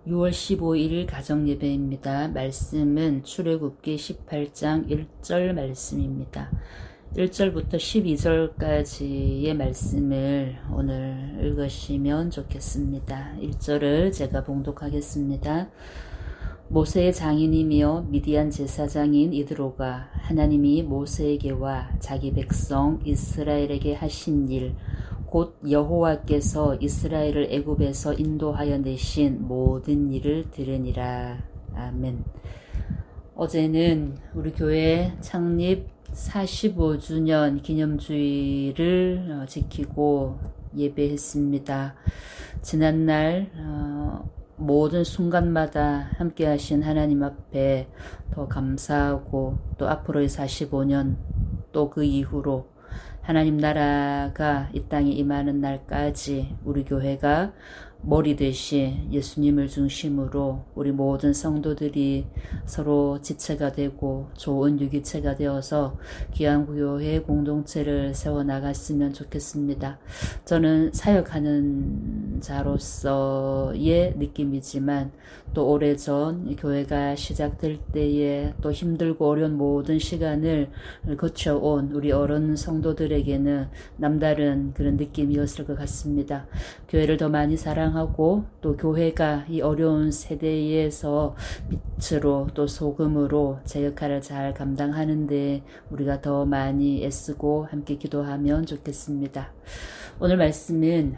6월 15일 가정예배입니다. 말씀은 출애굽기 18장 1절 말씀입니다. 1절부터 12절까지의 말씀을 오늘 읽으시면 좋겠습니다. 1절을 제가 봉독하겠습니다. 모세의 장인이며 미디안 제사장인 이드로가 하나님이 모세에게와 자기 백성 이스라엘에게 하신 일, 곧 여호와께서 이스라엘을 애굽에서 인도하여 내신 모든 일을 들으니라. 아멘. 어제는 우리 교회 창립 45주년 기념주일을 지키고 예배했습니다. 지난날 모든 순간마다 함께 하신 하나님 앞에 더 감사하고, 또 앞으로의 45년, 또 그 이후로 하나님 나라가 이 땅에 임하는 날까지 우리 교회가 머리 되신 예수님을 중심으로 우리 모든 성도들이 서로 지체가 되고 좋은 유기체가 되어서 귀한 교회 공동체를 세워나갔으면 좋겠습니다. 저는 사역하는 자로서의 느낌이지만, 또 오래전 교회가 시작될 때에 또 힘들고 어려운 모든 시간을 거쳐온 우리 어른 성도들에게는 남다른 그런 느낌이었을 것 같습니다. 교회를 더 많이 사랑하고, 또 교회가 이 어려운 세대에서 빛으로 또 소금으로 제 역할을 잘 감당하는데 우리가 더 많이 애쓰고 함께 기도하면 좋겠습니다. 오늘 말씀은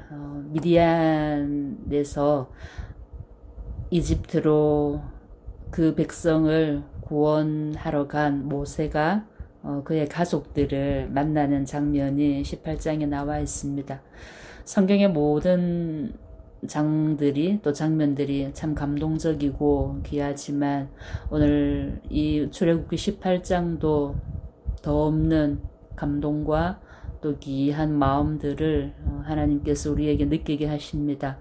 미디안에서 이집트로 그 백성을 구원하러 간 모세가 그의 가족들을 만나는 장면이 18장에 나와 있습니다. 성경의 모든 장들이, 또 장면들이 참 감동적이고 귀하지만, 오늘 이 출애굽기 18장도 더 없는 감동과 또 귀한 마음들을 하나님께서 우리에게 느끼게 하십니다.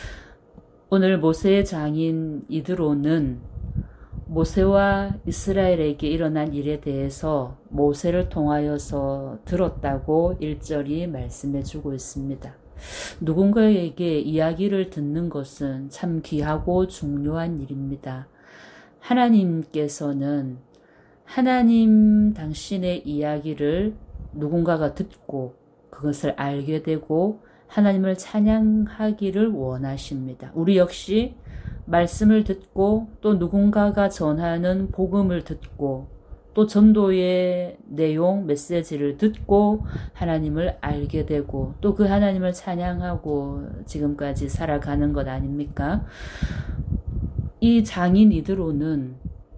오늘 모세의 장인 이드로는 모세와 이스라엘에게 일어난 일에 대해서 모세를 통하여서 들었다고 1절이 말씀해 주고 있습니다. 누군가에게 이야기를 듣는 것은 참 귀하고 중요한 일입니다. 하나님께서는 하나님 당신의 이야기를 누군가가 듣고 그것을 알게 되고 하나님을 찬양하기를 원하십니다. 우리 역시 말씀을 듣고, 또 누군가가 전하는 복음을 듣고, 또 전도의 내용, 메시지를 듣고 하나님을 알게 되고, 또 그 하나님을 찬양하고 지금까지 살아가는 것 아닙니까? 이 장인 이드로는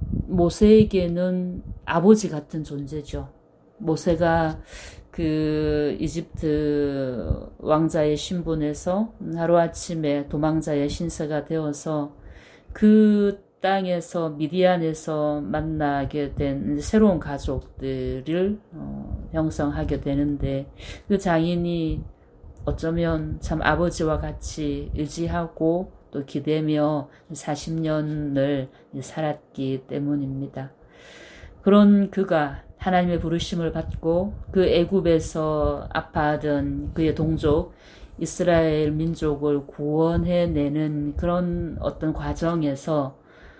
모세에게는 아버지 같은 존재죠. 모세가 그 이집트 왕자의 신분에서 하루아침에 도망자의 신세가 되어서 그 땅에서, 미디안에서 만나게 된 새로운 가족들을 형성하게 되는데, 그 장인이 어쩌면 참 아버지와 같이 의지하고 또 기대며 40년을 살았기 때문입니다. 그런 그가 하나님의 부르심을 받고 그 애굽에서 아파하던 그의 동족 이스라엘 민족을 구원해내는 그런 어떤 과정에서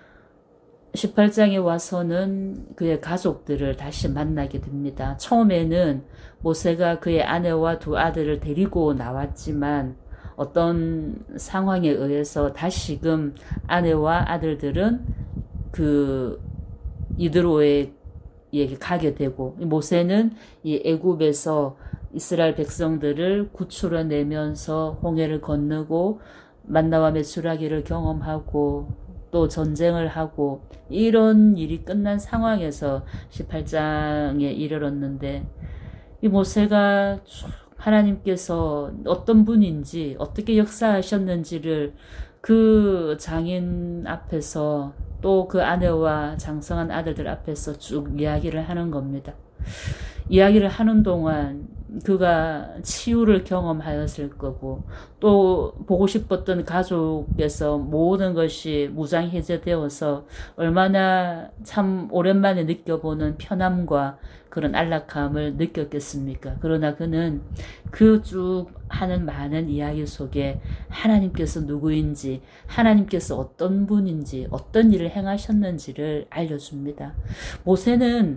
18장에 와서는 그의 가족들을 다시 만나게 됩니다. 처음에는 모세가 그의 아내와 두 아들을 데리고 나왔지만, 어떤 상황에 의해서 다시금 아내와 아들들은 그 이드로에게 가게 되고, 모세는 이 애굽에서 이스라엘 백성들을 구출해내면서 홍해를 건너고 만나와 메추라기를 경험하고 또 전쟁을 하고, 이런 일이 끝난 상황에서 18장에 이르렀는데, 이 모세가 하나님께서 어떤 분인지, 어떻게 역사하셨는지를 그 장인 앞에서, 또 그 아내와 장성한 아들들 앞에서 쭉 이야기를 하는 겁니다. 이야기를 하는 동안 그가 치유를 경험하였을 거고, 또 보고 싶었던 가족에서 모든 것이 무장해제되어서 얼마나 참 오랜만에 느껴보는 편함과 그런 안락함을 느꼈겠습니까? 그러나 그는 그 쭉 하는 많은 이야기 속에 하나님께서 누구인지, 하나님께서 어떤 분인지, 어떤 일을 행하셨는지를 알려줍니다. 모세는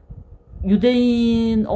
유대인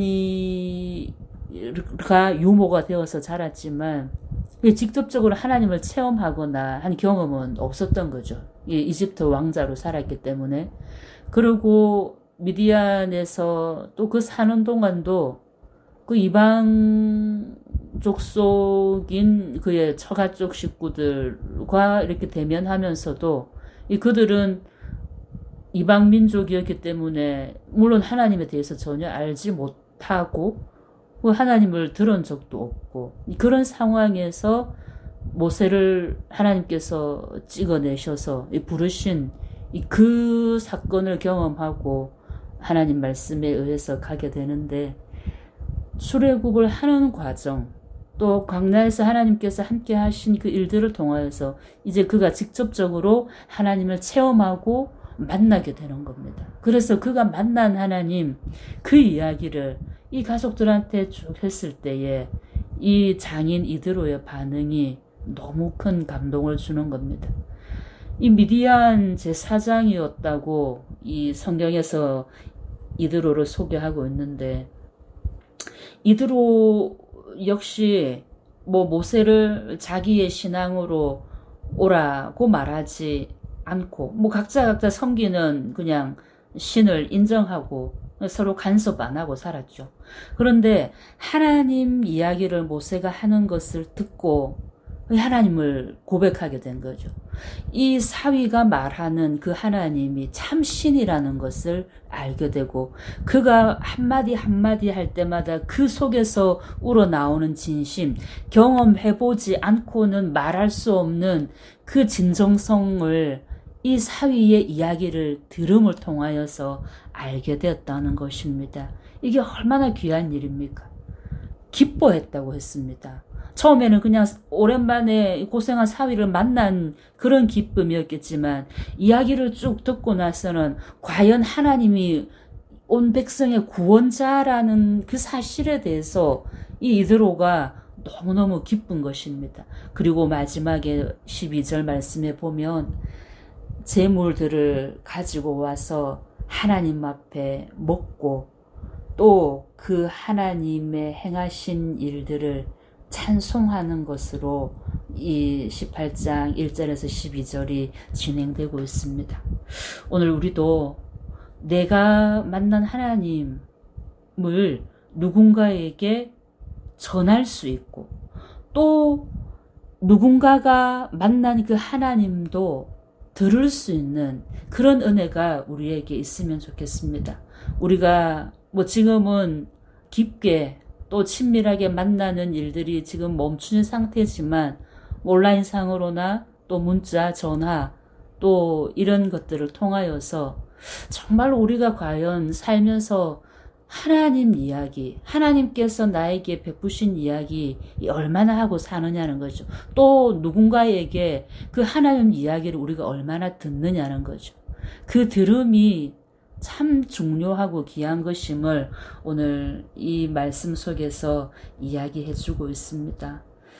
어머니가 유모가 되어서 자랐지만 직접적으로 하나님을 체험하거나 한 경험은 없었던 거죠. 이집트 왕자로 살았기 때문에. 그리고 미디안에서 또 그 사는 동안도 그 이방 족속인 그의 처가족 식구들과 이렇게 대면하면서도 그들은 이방 민족이었기 때문에 물론 하나님에 대해서 전혀 알지 못하고 하나님을 들은 적도 없고, 그런 상황에서 모세를 하나님께서 찍어내셔서 부르신 그 사건을 경험하고 하나님 말씀에 의해서 가게 되는데, 출애굽을 하는 과정, 또 광야에서 하나님께서 함께 하신 그 일들을 통하여서 이제 그가 직접적으로 하나님을 체험하고 만나게 되는 겁니다. 그래서 그가 만난 하나님, 그 이야기를 이 가족들한테 쭉 했을 때에 이 장인 이드로의 반응이 너무 큰 감동을 주는 겁니다. 이 미디안 제4장이었다고 이 성경에서 이드로를 소개하고 있는데, 이드로 역시 모세를 자기의 신앙으로 오라고 말하지 않고 각자 섬기는 그냥 신을 인정하고 서로 간섭 안 하고 살았죠. 그런데 하나님 이야기를 모세가 하는 것을 듣고 하나님을 고백하게 된 거죠. 이 사위가 말하는 그 하나님이 참 신이라는 것을 알게 되고, 그가 한마디 한마디 할 때마다 그 속에서 우러나오는 진심, 경험해보지 않고는 말할 수 없는 그 진정성을 이 사위의 이야기를 들음을 통하여서 알게 되었다는 것입니다. 이게 얼마나 귀한 일입니까? 기뻐했다고 했습니다. 처음에는 그냥 오랜만에 고생한 사위를 만난 그런 기쁨이었겠지만, 이야기를 쭉 듣고 나서는 과연 하나님이 온 백성의 구원자라는 그 사실에 대해서 이 이드로가 너무너무 기쁜 것입니다. 그리고 마지막에 12절 말씀에 보면 제물들을 가지고 와서 하나님 앞에 먹고 또 그 하나님의 행하신 일들을 찬송하는 것으로 이 18장 1절에서 12절이 진행되고 있습니다. 오늘 우리도 내가 만난 하나님을 누군가에게 전할 수 있고, 또 누군가가 만난 그 하나님도 들을 수 있는 그런 은혜가 우리에게 있으면 좋겠습니다. 우리가 지금은 깊게 또 친밀하게 만나는 일들이 지금 멈춘 상태지만, 온라인상으로나 또 문자, 전화, 또 이런 것들을 통하여서 정말 우리가 과연 살면서 하나님 이야기, 하나님께서 나에게 베푸신 이야기 얼마나 하고 사느냐는 거죠. 또 누군가에게 그 하나님 이야기를 우리가 얼마나 듣느냐는 거죠. 그 들음이 참 중요하고 귀한 것임을 오늘 이 말씀 속에서 이야기해 주고 있습니다.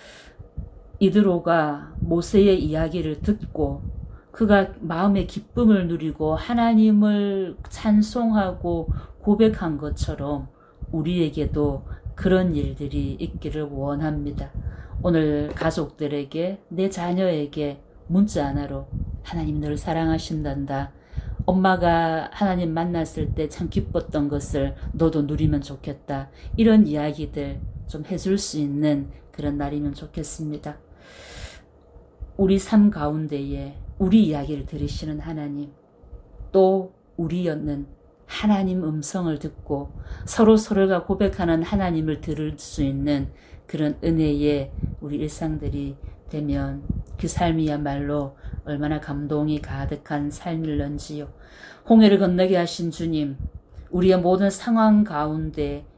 이드로가 모세의 이야기를 듣고 그가 마음의 기쁨을 누리고 하나님을 찬송하고 고백한 것처럼 우리에게도 그런 일들이 있기를 원합니다. 오늘 가족들에게, 내 자녀에게 문자 하나로 하나님 너를 사랑하신단다, 엄마가 하나님 만났을 때 참 기뻤던 것을 너도 누리면 좋겠다, 이런 이야기들 좀 해줄 수 있는 그런 날이면 좋겠습니다. 우리 삶 가운데에 우리 이야기를 들으시는 하나님, 또 우리였는 하나님 음성을 듣고 서로가 고백하는 하나님을 들을 수 있는 그런 은혜의 우리 일상들이 되면 그 삶이야말로 얼마나 감동이 가득한 삶일런지요. 홍해를 건너게 하신 주님, 우리의 모든 상황 가운데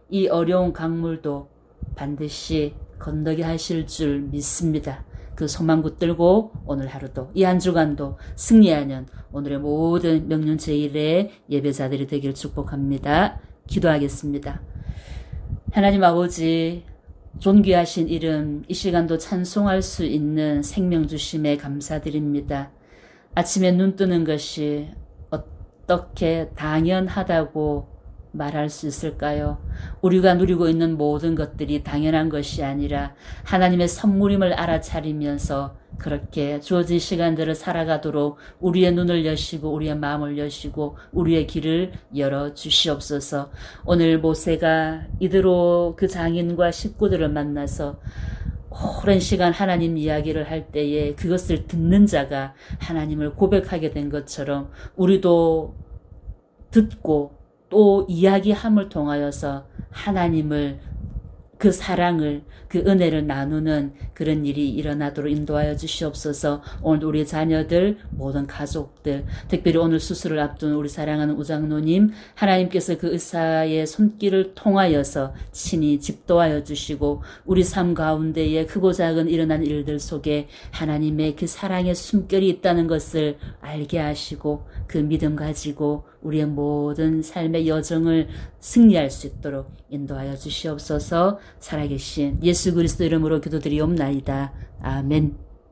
이 어려운 강물도 반드시 건너게 하실 줄 믿습니다. 그 소망 붙들고 오늘 하루도 이 한 주간도 승리하는 오늘의 모든 명륜 제1의 예배자들이 되길 축복합니다. 기도하겠습니다. 하나님 아버지, 존귀하신 이름 이 시간도 찬송할 수 있는 생명 주심에 감사드립니다. 아침에 눈 뜨는 것이 어떻게 당연하다고 말할 수 있을까요? 우리가 누리고 있는 모든 것들이 당연한 것이 아니라 하나님의 선물임을 알아차리면서 그렇게 주어진 시간들을 살아가도록 우리의 눈을 여시고 우리의 마음을 여시고 우리의 길을 열어주시옵소서. 오늘 모세가 이드로 그 장인과 식구들을 만나서 오랜 시간 하나님 이야기를 할 때에 그것을 듣는 자가 하나님을 고백하게 된 것처럼 우리도 듣고 또 이야기함을 통하여서 하나님을 그 사랑을 그 은혜를 나누는 그런 일이 일어나도록 인도하여 주시옵소서. 오늘 우리 자녀들 모든 가족들 특별히 오늘 수술을 앞둔 우리 사랑하는 우장로님 하나님께서 그 의사의 손길을 통하여서 친히 집도하여 주시고 우리 삶 가운데에 크고 작은 일어난 일들 속에 하나님의 그 사랑의 숨결이 있다는 것을 알게 하시고 그 믿음 가지고 우리의 모든 삶의 여정을 승리할 수 있도록 인도하여 주시옵소서. 살아계신 예수 그리스도 이름으로 기도드리옵나이다. 아멘.